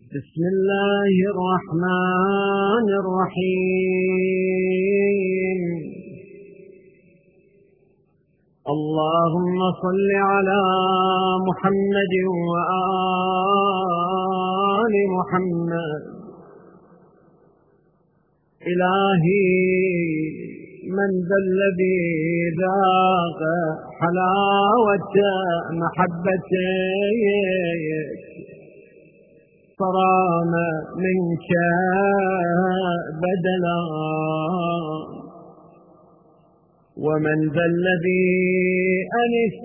بسم الله الرحمن الرحيم. اللهم صل على محمد وآل محمد. إلهي من ذا الذي ذاق حلاوة محبتك صرام منك بدلا، ومن ذا الذي أنس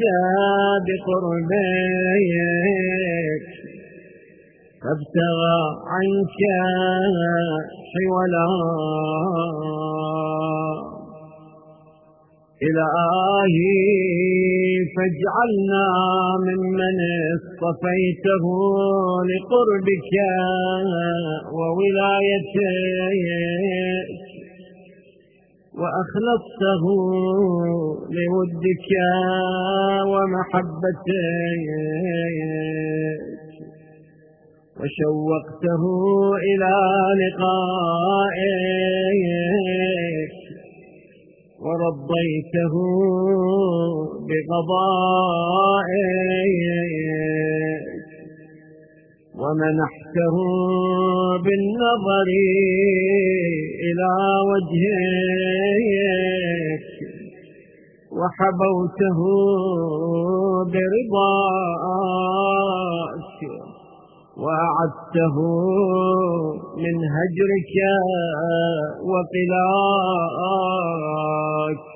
بقربك فابتغى عنك حولا. إلهي فاجعلنا ممن اصطفيته لقربك وولايتك وأخلصته لودك ومحبتك وشوقته إلى لقائك ورضيته بقضائك ومنحته بالنظر إلى وجهك وحبوته برضاك وأعدته من هجرك وقلاك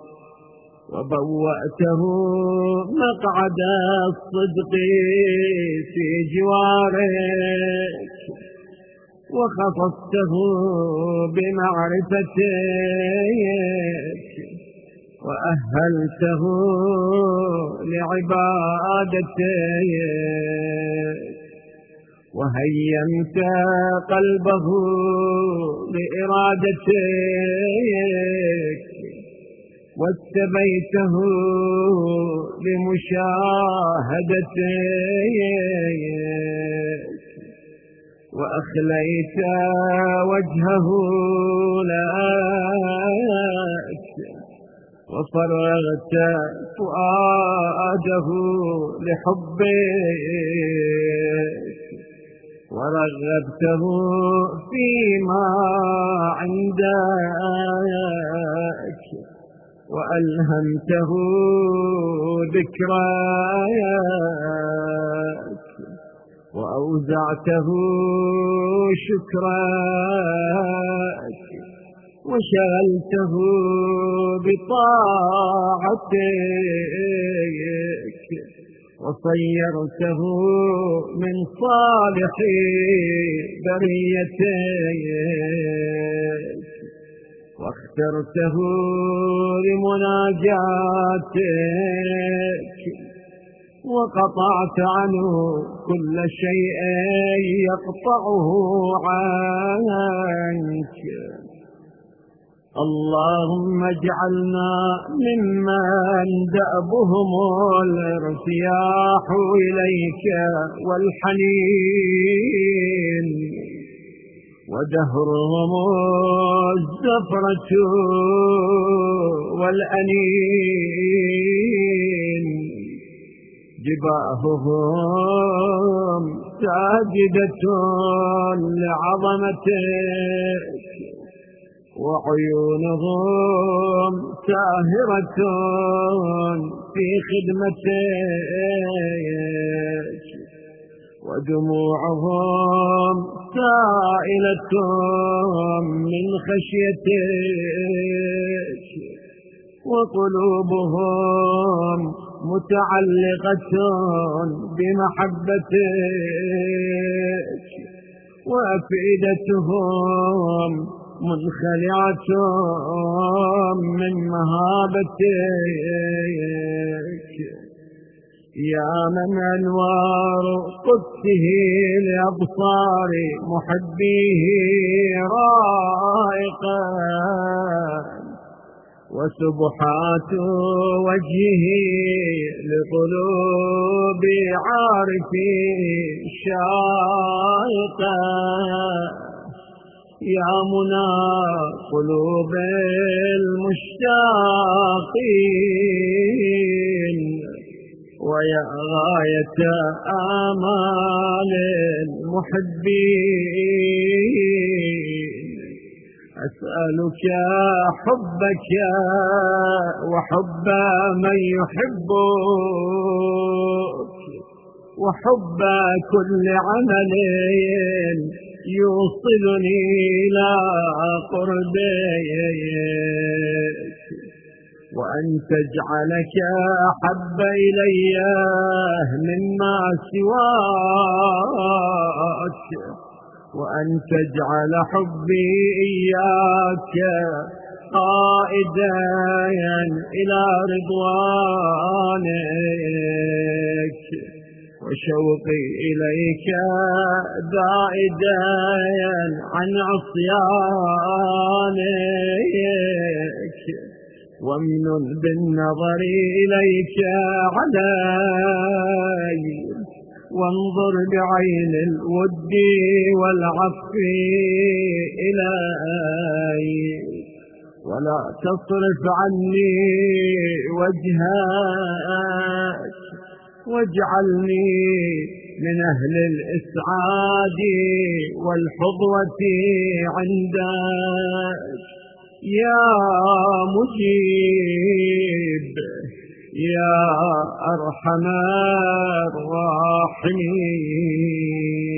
وبوأته مقعد الصدق في جوارك وخصصته بمعرفتك وأهلته لعبادتك وهيمت قلبه لإرادتك واتبيته لمشاهدتك وأخليت وجهه لك وفرغت فؤاده لحبك ورغبته فيما عندك وألهمته ذكرك وأوزعته شكرك وشغلته بطاعتك وصيرته من صالح بريتك واخترته لمناجاتك وقطعت عنه كل شيء يقطعه عنك. اللهم اجعلنا ممن دأبهم الارتياح إليك والحنين ودهرهم الزفرة والأنين جباههم ساجدة لعظمتك وعيونهم ساهرة في خدمتك ودموعهم سائلة من خشيتك وقلوبهم متعلقة بمحبتك وأفئدتهم منخلعة من مهابتك. يا من أنوار قدسه لأبصار محبيه رائقا وسبحات وجهه لقلوب عارفيه شائقة رائقة يا منى قلوب المشتاقين ويا غاية آمال المحبين أسألك حبك وحب من يحبك وحب كل عمل يوصلني إلى قربك وأن تجعلك أحب إلي مما سواك وأن تجعل حبي إياك قائدا إلى رضوانك وشوقي إليك زائدا عن عصيانك وامنن بالنظر إليك علي وانظر بعين الود والعفو إلي ولا تصرف عني وجهك واجعلني من أهل الإسعاد والحظوة عندك يا مجيب يا أرحم الراحمين.